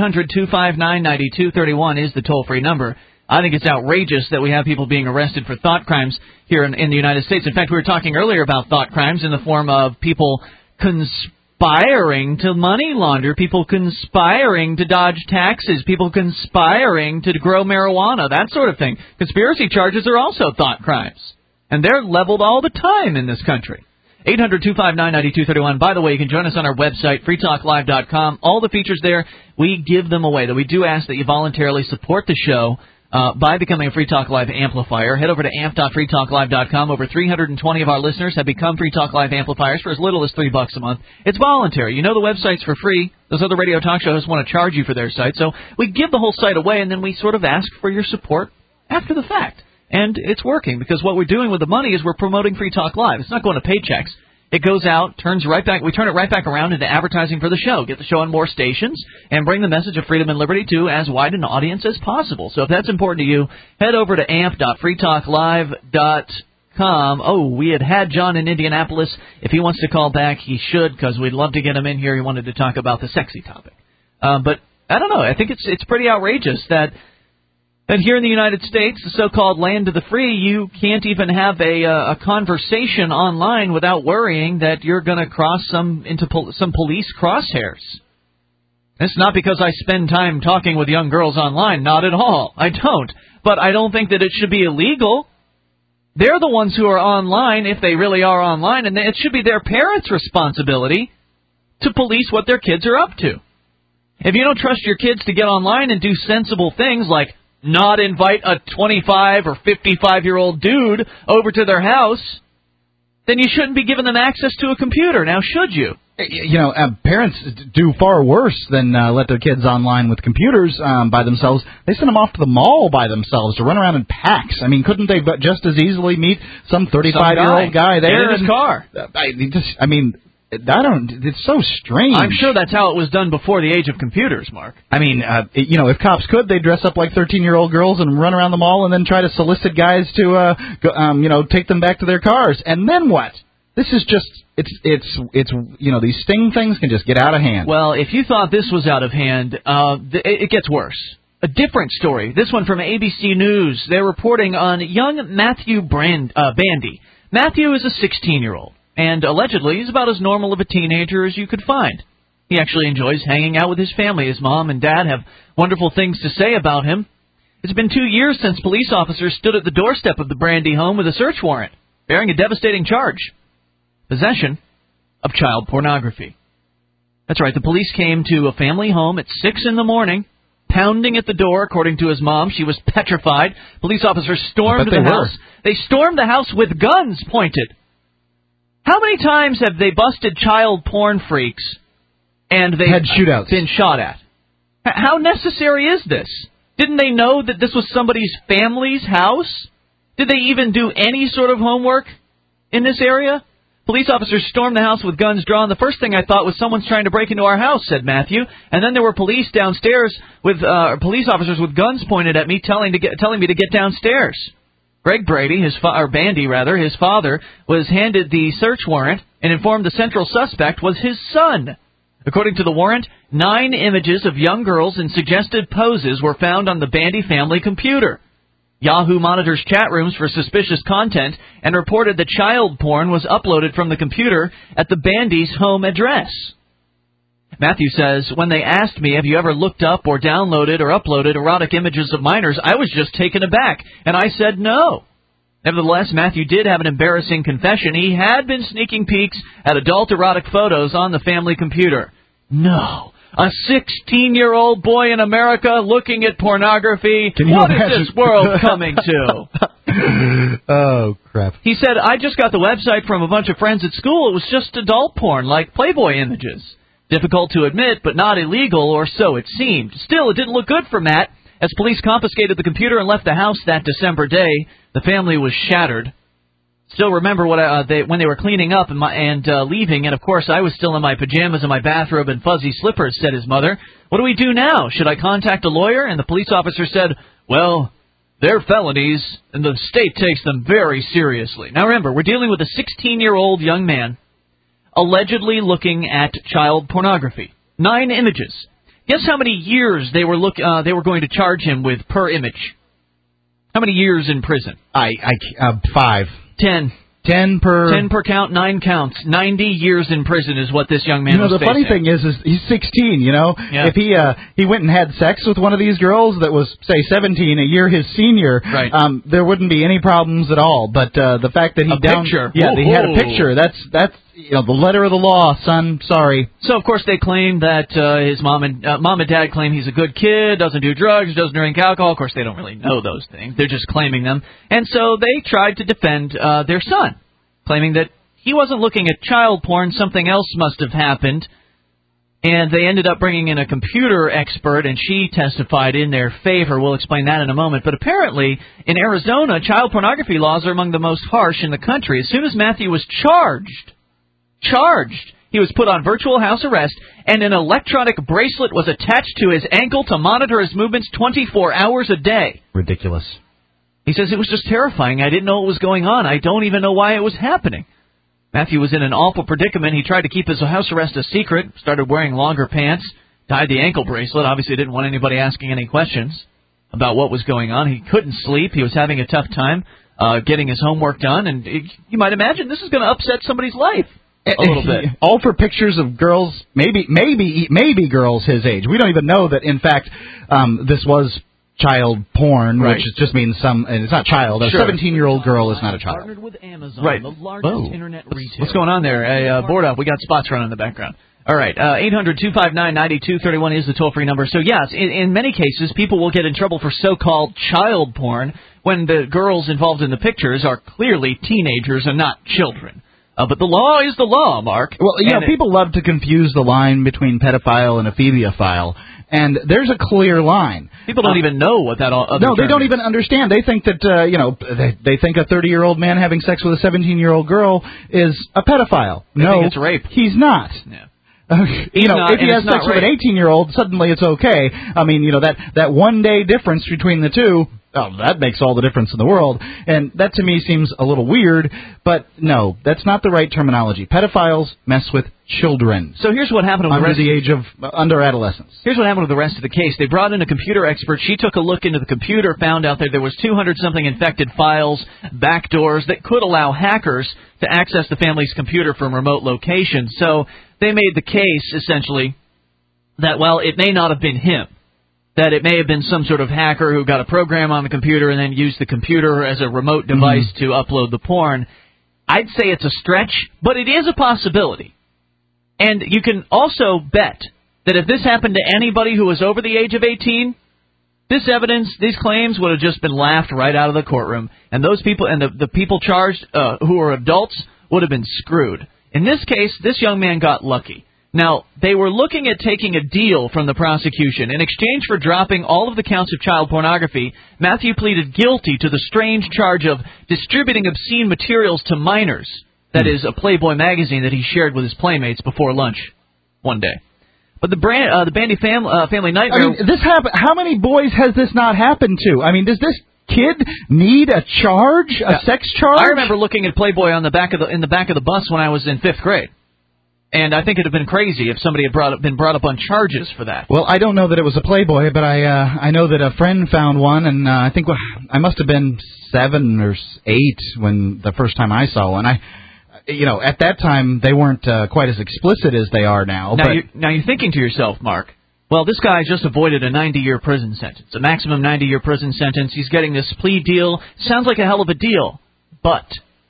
1-800-259-9231 is the toll-free number. I think it's outrageous that we have people being arrested for thought crimes here in the United States. In fact, we were talking earlier about thought crimes in the form of people conspiring to money launder, people conspiring to dodge taxes, people conspiring to grow marijuana, that sort of thing. Conspiracy charges are also thought crimes, and they're leveled all the time in this country. 800-259-9231. By the way, you can join us on our website, freetalklive.com. All the features there, we give them away. Though we do ask that you voluntarily support the show by becoming a Free Talk Live amplifier. Head over to amp.freetalklive.com. Over 320 of our listeners have become Free Talk Live amplifiers for as little as $3 a month. It's voluntary. You know the website's for free. Those other radio talk shows want to charge you for their site. So we give the whole site away, and then we sort of ask for your support after the fact. And it's working, because what we're doing with the money is we're promoting Free Talk Live. It's not going to paychecks. It goes out, turns right back. We turn it right back around into advertising for the show, get the show on more stations, and bring the message of freedom and liberty to as wide an audience as possible. So if that's important to you, head over to amp.freetalklive.com. Oh, we had John in Indianapolis. If he wants to call back, he should, because we'd love to get him in here. He wanted to talk about the sexy topic. But I don't know. I think it's pretty outrageous that here in the United States, the so-called land of the free, you can't even have a conversation online without worrying that you're going to cross some police crosshairs. It's not because I spend time talking with young girls online. Not at all. I don't. But I don't think that it should be illegal. They're the ones who are online, if they really are online, and it should be their parents' responsibility to police what their kids are up to. If you don't trust your kids to get online and do sensible things like not invite a 25 or 55-year-old dude over to their house, then you shouldn't be giving them access to a computer. Now, should you? You know, parents do far worse than let their kids online with computers by themselves. They send them off to the mall by themselves to run around in packs. I mean, couldn't they just as easily meet some 35-year-old guy there in his car? It's so strange. I'm sure that's how it was done before the age of computers, Mark. I mean, if cops could, they'd dress up like 13-year-old girls and run around the mall and then try to solicit guys to, take them back to their cars. And then what? This is just it's these sting things can just get out of hand. Well, if you thought this was out of hand, it gets worse. A different story. This one from ABC News. They're reporting on young Matthew Bandy. Matthew is a 16-year-old, and allegedly he's about as normal of a teenager as you could find. He actually enjoys hanging out with his family. His mom and dad have wonderful things to say about him. It's been 2 years since police officers stood at the doorstep of the Brandy home with a search warrant, bearing a devastating charge: possession of child pornography. That's right, the police came to a family home at 6 in the morning, pounding at the door. According to his mom, she was petrified. Police officers stormed the house. They stormed the house with guns pointed. How many times have they busted child porn freaks and they had shootouts been shot at? How necessary is this? Didn't they know that this was somebody's family's house? Did they even do any sort of homework in this area? Police officers stormed the house with guns drawn. The first thing I thought was someone's trying to break into our house, said Matthew. And then there were police downstairs with police officers with guns pointed at me, telling me to get downstairs. Greg Brady, Bandy, his father, was handed the search warrant and informed the central suspect was his son. According to the warrant, 9 images of young girls in suggested poses were found on the Bandy family computer. Yahoo monitors chat rooms for suspicious content and reported that child porn was uploaded from the computer at the Bandy's home address. Matthew says, when they asked me, have you ever looked up or downloaded or uploaded erotic images of minors, I was just taken aback, and I said no. Nevertheless, Matthew did have an embarrassing confession. He had been sneaking peeks at adult erotic photos on the family computer. No. A 16-year-old boy in America looking at pornography? What is this world coming to? Oh, crap. He said, I just got the website from a bunch of friends at school. It was just adult porn, like Playboy images. Difficult to admit, but not illegal, or so it seemed. Still, it didn't look good for Matt. As police confiscated the computer and left the house that December day, the family was shattered. Still remember when they were cleaning up and leaving, and of course I was still in my pajamas and my bathrobe and fuzzy slippers, said his mother. What do we do now? Should I contact a lawyer? And the police officer said, well, they're felonies, and the state takes them very seriously. Now remember, we're dealing with a 16-year-old young man allegedly looking at child pornography. 9 images. Guess how many years they were going to charge him with per image? How many years in prison? 5. 10. 10 per count, 9 counts. 90 years in prison is what this young man was the facing. funny thing is he's 16, Yeah. If he went and had sex with one of these girls that was, say, 17, a year his senior, right. There wouldn't be any problems at all. But the fact that he picture. Yeah, he had a picture. That's the letter of the law, son. Sorry. So, of course, they claim that his mom and dad claim he's a good kid, doesn't do drugs, doesn't drink alcohol. Of course, they don't really know those things. They're just claiming them. And so they tried to defend their son, claiming that he wasn't looking at child porn, something else must have happened. And they ended up bringing in a computer expert, and she testified in their favor. We'll explain that in a moment. But apparently, in Arizona, child pornography laws are among the most harsh in the country. As soon as Matthew was charged, he was put on virtual house arrest, and an electronic bracelet was attached to his ankle to monitor his movements 24 hours a day. Ridiculous. He says, it was just terrifying. I didn't know what was going on. I don't even know why it was happening. Matthew was in an awful predicament. He tried to keep his house arrest a secret, started wearing longer pants, tied the ankle bracelet, obviously didn't want anybody asking any questions about what was going on. He couldn't sleep. He was having a tough time getting his homework done, and you might imagine this is going to upset somebody's life. A little bit. All for pictures of girls, maybe girls his age. We don't even know that, in fact, this was child porn, right. Which just means and it's not child. A 17-year-old girl is not a child. Partnered with Amazon, right. The largest internet retailer. What's going on there? Board up. We got spots running in the background. All right, 800-259-9231 is the toll-free number. So, yes, in many cases, people will get in trouble for so-called child porn when the girls involved in the pictures are clearly teenagers and not children. But the law is the law, Mark. Well, people love to confuse the line between pedophile and ephebiophile, and there's a clear line. People don't even know what that other No, they don't is. even understand. They think that, they think a 30-year-old man having sex with a 17-year-old girl is a pedophile. They think it's rape. He's not. Yeah. If he has sex with an 18-year-old, suddenly it's okay. I mean, that one day difference between the two, oh, that makes all the difference in the world. And that to me seems a little weird, but no, that's not the right terminology. Pedophiles mess with children. So here's what happened with under adolescence. Here's what happened with the rest of the case. They brought in a computer expert. She took a look into the computer, found out that there was 200-something infected files, backdoors that could allow hackers to access the family's computer from remote locations. So they made the case, essentially, that, well, it may not have been him. That it may have been some sort of hacker who got a program on the computer and then used the computer as a remote device to upload the porn. I'd say it's a stretch, but it is a possibility. And you can also bet that if this happened to anybody who was over the age of 18, this evidence, these claims would have just been laughed right out of the courtroom. And those people, and the people charged who are adults, would have been screwed. In this case, this young man got lucky. Now, they were looking at taking a deal from the prosecution. In exchange for dropping all of the counts of child pornography, Matthew pleaded guilty to the strange charge of distributing obscene materials to minors. That is, a Playboy magazine that he shared with his playmates before lunch one day. But the Bandy Family Nightmare... I mean, this happened. How many boys has this not happened to? I mean, does this kid need a charge, a sex charge? I remember looking at Playboy in the back of the bus when I was in 5th grade. And I think it would have been crazy if somebody had been brought up on charges for that. Well, I don't know that it was a Playboy, but I know that a friend found one, and I think I must have been 7 or 8 when the first time I saw one. At that time they weren't quite as explicit as they are now. Now you're thinking to yourself, Mark, well, this guy just avoided a 90-year prison sentence, a maximum 90-year prison sentence. He's getting this plea deal. Sounds like a hell of a deal, but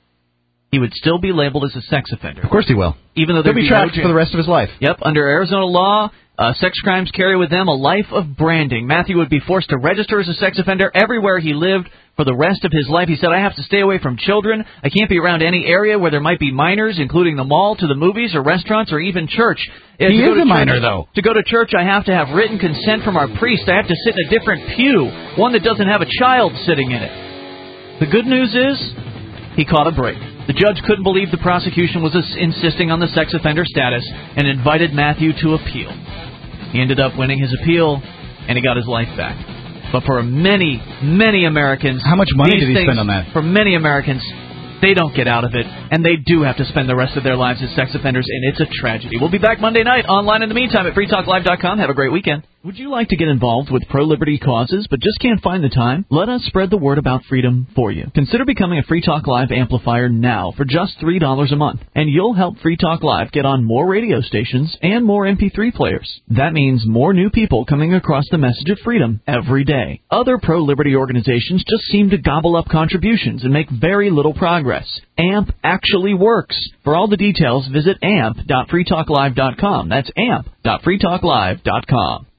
he would still be labeled as a sex offender. Of course he will. Even though he'll be trapped for the rest of his life. Yep, under Arizona law, sex crimes carry with them a life of branding. Matthew would be forced to register as a sex offender everywhere he lived for the rest of his life. He said, I have to stay away from children. I can't be around any area where there might be minors, including the mall, to the movies or restaurants or even church. He is a minor, though. To go to church, I have to have written consent from our priest. I have to sit in a different pew, one that doesn't have a child sitting in it. The good news is he caught a break. The judge couldn't believe the prosecution was insisting on the sex offender status and invited Matthew to appeal. He ended up winning his appeal, and he got his life back. But for many, many Americans... How much money did he spend on that? For many Americans, they don't get out of it, and they do have to spend the rest of their lives as sex offenders, and it's a tragedy. We'll be back Monday night, online in the meantime at freetalklive.com. Have a great weekend. Would you like to get involved with pro-liberty causes but just can't find the time? Let us spread the word about freedom for you. Consider becoming a Free Talk Live amplifier now for just $3 a month, and you'll help Free Talk Live get on more radio stations and more MP3 players. That means more new people coming across the message of freedom every day. Other pro-liberty organizations just seem to gobble up contributions and make very little progress. AMP actually works. For all the details, visit amp.freetalklive.com. That's amp.freetalklive.com.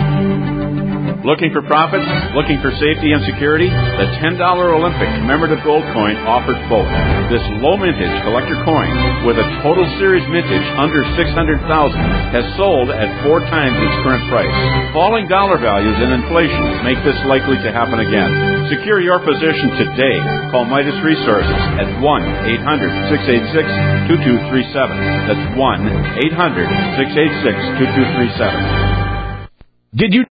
Looking for profits? Looking for safety and security? The $10 Olympic commemorative gold coin offers both. This low mintage collector coin, with a total series mintage under $600,000, has sold at 4 times its current price. Falling dollar values and inflation make this likely to happen again. Secure your position today. Call Midas Resources at 1-800-686-2237. That's 1-800-686-2237. Did you